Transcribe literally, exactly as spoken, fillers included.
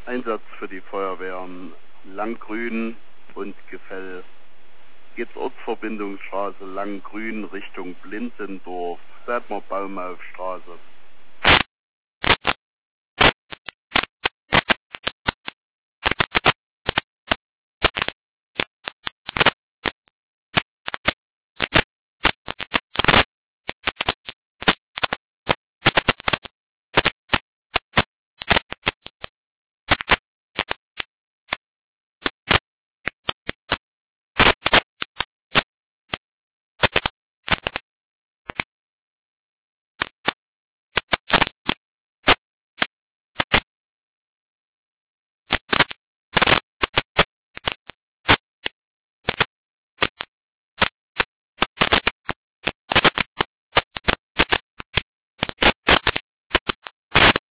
Einsatz für die Feuerwehren Langgrün und Gefell. Geht's Ortsverbindungsstraße Langgrün Richtung Blindendorf, Seidmer Baumaufstraße.